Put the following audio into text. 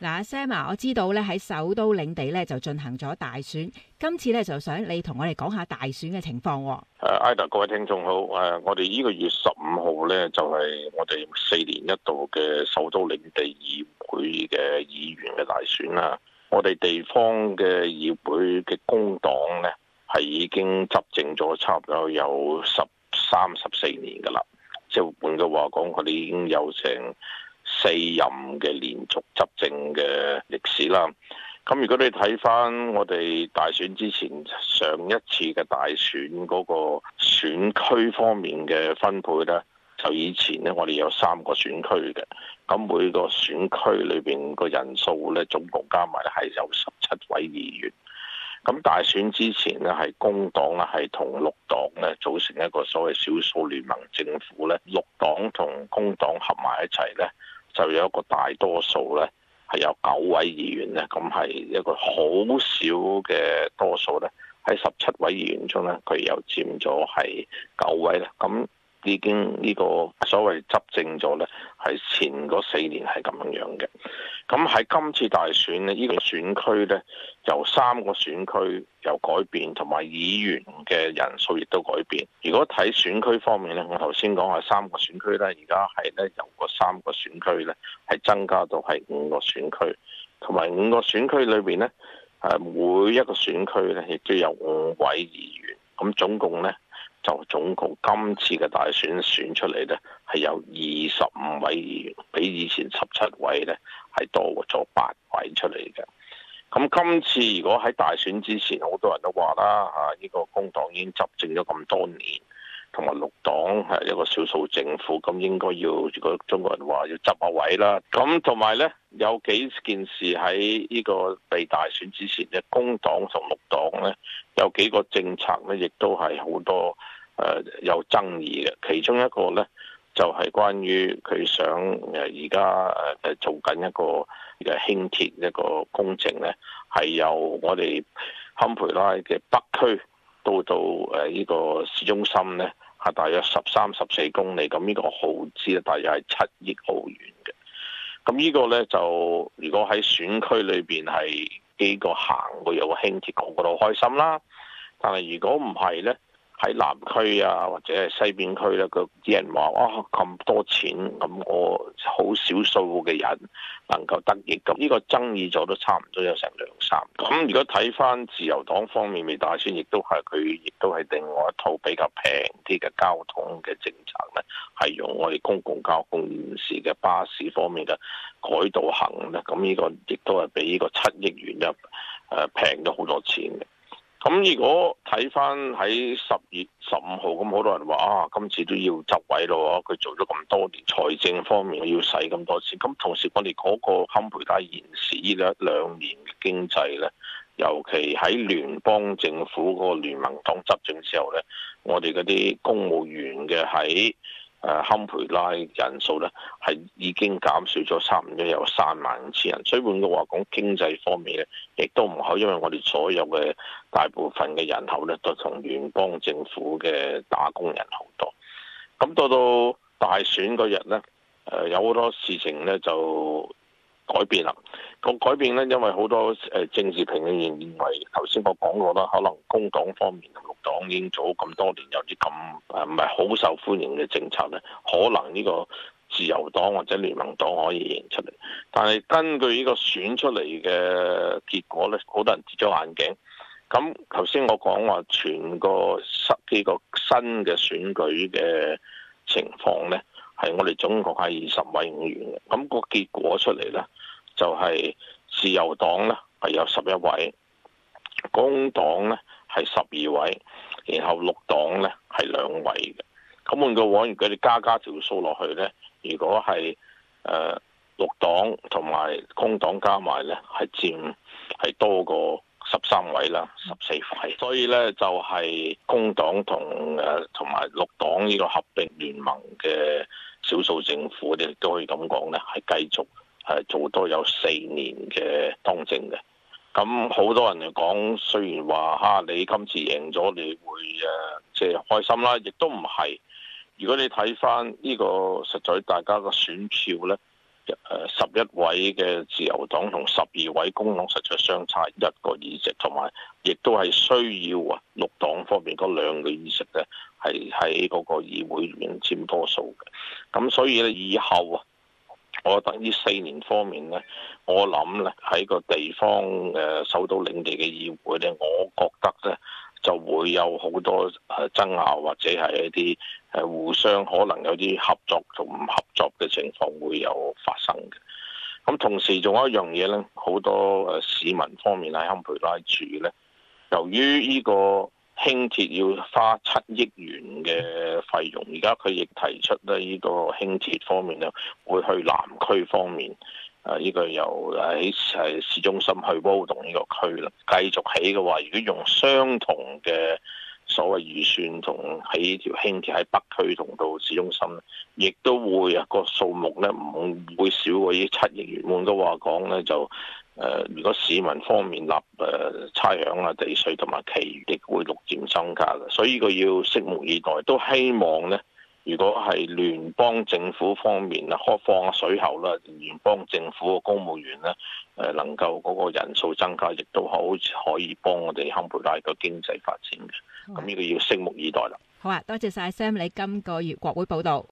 嗱，Sam 啊，我知道咧喺首都領地咧就進行咗大選，今次咧就想你同我哋講下大選嘅情況。 Ida， 各位聽眾好。我哋呢個月15號咧就係我哋4年一度嘅首都領地議會嘅議員嘅大選啦。我哋地方嘅議會嘅工黨咧係已經執政咗差唔多有13-14年噶啦，即係換句話講，佢哋已經有成4任嘅連續執政嘅歷史啦。咁如果你睇翻我哋大選之前上一次嘅大選嗰個選區方面嘅分配呢，就以前呢，我哋有3個選區嘅，咁每個選區裏邊個人數呢，總共加埋係有17位議員。咁大選之前呢，係工黨呢係同綠黨呢組成一個所謂少數聯盟政府呢，綠黨同工黨合埋一齊呢，就有一個大多數呢，係有9位議員呢，咁係一個好少嘅多數呢，喺17位議員中呢，佢又佔咗係9位啦。咁已經呢個所謂執政咗呢，係前嗰4年係咁樣嘅。咁喺今次大選呢，呢個選區呢，由3個選區有改變，同埋議員嘅人數亦都改變。如果睇選區方面呢，我頭先講係3個選區呢，而家係呢由個3個選區呢，係增加到係5個選區，同埋5個選區裏邊呢，每一個選區呢亦都有5位議員，咁總共呢，總共今次嘅大選選出嚟呢，係有25位議員，比以前17位呢係多咗8位出嚟嘅。咁今次如果喺大選之前，好多人都話啦，呢個工黨已經執政咗咁多年，同埋綠黨係一個少數政府，咁應該要，如果中國人話要執下位啦。咁同埋呢，有幾件事喺呢個被大選之前呢，工黨同綠黨呢，有幾個政策呢，亦都係好多有爭議嘅。其中一個呢，就係關於佢想而家做緊一個嘅輕鐵一個工程呢，係由我哋堪培拉嘅北區到呢個市中心呢，係大約13-14公里，咁呢個耗資呢，大約係7億澳元嘅。咁呢個呢，就如果喺選區裏邊係幾個行會有個輕鐵，個個都開心啦。但係如果唔係呢，喺南區啊或者係西邊區咧，啲人話哇咁多錢，咁我好少數嘅人能夠得益，咁呢個爭議咗都差唔多有成2-3。咁如果睇翻自由黨方面未大選，亦都係另外一套比較平啲嘅交通嘅政策咧，係用我哋公共交通現時嘅巴士方面嘅改道行咧，咁呢個亦都係比呢個7億元平咗好多錢嘅。咁如果睇翻喺10月15號，咁好多人話今次都要執位咯，佢做咗咁多年，財政方面要使咁多錢。咁同時我哋嗰個堪培拉現時呢2年嘅經濟呢，尤其喺聯邦政府嗰個聯盟黨執政之後呢，我哋嗰啲公務員嘅喺堪培拉人數呢，係已經減少咗差唔多有35,000人，所以換句話講，經濟方面呢，亦都唔好，因為我哋所有嘅大部分嘅人口呢，都同聯邦政府嘅打工人好多。咁到大選嗰日呢，有好多事情呢就改變啦。個改變呢，因為好多政治評論員認為，頭先我講過啦，可能工黨方面同綠黨已經做咁多年，有啲咁唔係好受歡迎嘅政策呢，可能呢個自由黨或者聯盟黨可以贏出嚟。但係根據呢個選出嚟嘅結果呢，好多人跌咗眼鏡。咁頭先我講話全個幾個新嘅選舉嘅情況呢，係我哋總共係20位議員嘅。咁個結果出嚟呢，就係自由黨呢係有11位，工黨呢係12位，然後綠黨呢係2位嘅。咁換句話，如果你加條數落去呢，如果係綠黨同埋工黨加埋呢，係多過13位啦，14位。所以呢，就係工黨同埋綠黨呢個合併聯盟嘅少數政府，你都可以咁講呢，係繼續做多有4年嘅當政嘅。咁好多人嚟講，雖然話你今次贏咗，你會即係開心啦，亦都唔係。如果你睇翻呢個實在大家個選票呢， 11位嘅自由黨同12位工黨實在相差一個議席，同埋亦都係需要綠黨方面嗰2個議席咧，係喺嗰個議會裏面佔多數嘅。咁所以咧，以後我覺得呢4年方面咧，我諗咧喺個地方首都領地嘅議會咧，我覺得咧就會有好多爭拗，或者係一啲互相可能有啲合作同唔合作嘅情況會有發生嘅。咁同時仲有一樣嘢咧，好多市民方面喺堪培拉住咧，由於呢個輕鐵要花7億元嘅費用，而家佢亦提出咧呢個輕鐵方面咧會去南區方面，呢個由喺市中心去波動呢個區啦，繼續起嘅話，如果用相同嘅所謂預算同起條輕鐵喺北區同到市中心，亦都會個數目咧唔會少過呢7億元。換句話講咧，就如果市民方面納差餉啊、地稅同埋其餘亦會逐漸增加嘅，所以佢要拭目以待。都希望咧，如果係聯邦政府方面啊，開放下水喉啦，聯邦政府嘅公務員咧能夠嗰個人數增加，亦都可以幫我哋堪培拉個經濟發展嘅。咁呢個要拭目以待啦。 好啊，多謝晒 Sam 你今個月國會報道。